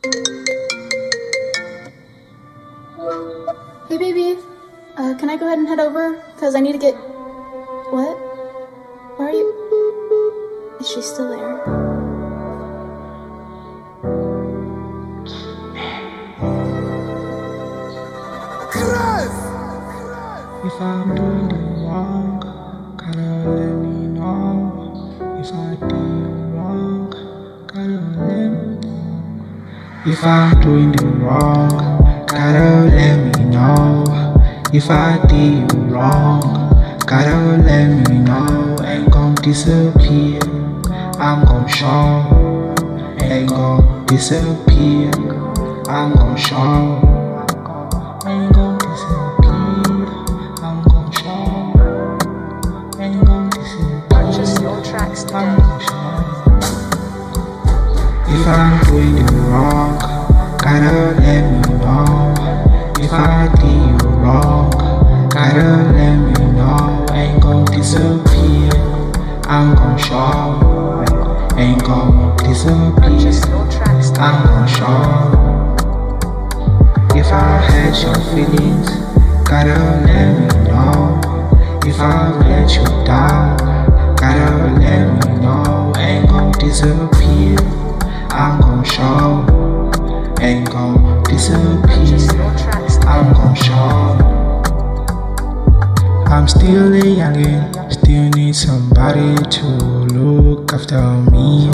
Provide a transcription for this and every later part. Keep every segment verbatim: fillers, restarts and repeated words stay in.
Hey baby, uh, can I go ahead and head over? Cause I need to get... What? Where are you? Is she still there? If I'm doing it wrong, gotta let me know. If I did it wrong, gotta let me know. If I'm doing it wrong, gotta let me know. If I did it wrong, gotta let me know. Ain't gon' disappear, I'm gon' show. Ain't gon' disappear, I'm gon' show. Ain't gon' disappear, I'm gon' show. Ain't gon' disappear, Purchase your tracks I'm today. gon' show. If I'm doing it wrong, gotta let me know. If I did you wrong, gotta let me know. Ain't gon' disappear, I'm gon' show. Ain't gon' disappear, Purchase your tracks today. I'm gon' show. If I hurt your feelings, gotta let me know. If I let you down, gotta let me know. Ain't gon' disappear, I'm gon' show. Ain't gon' disappear, Purchase your tracks today. I'm gon' show. I'm still a youngin', still need somebody to look after me.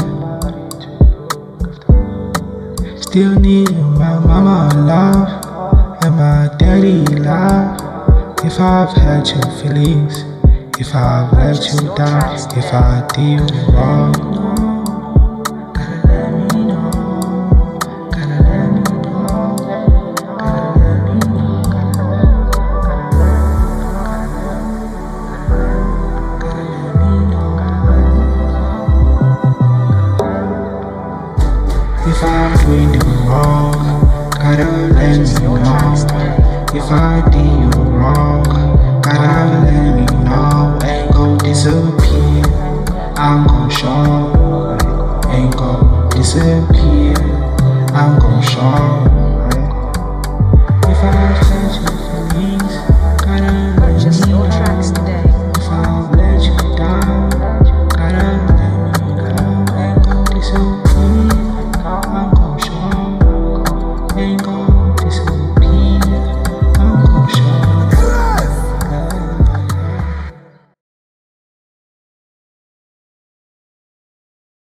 Still need my mama love and my daddy love. If I've hurt your feelings, if I've let you down, if I did you wrong, gotta let me know, gotta let me know, gotta let me know, gotta let me know. If I'm doing it wrong, gotta let me know. If I did you wrong, gotta let me know. Ain't gon' disappear, I'm gon' show. Ain't gon' disappear, I'm gon' show.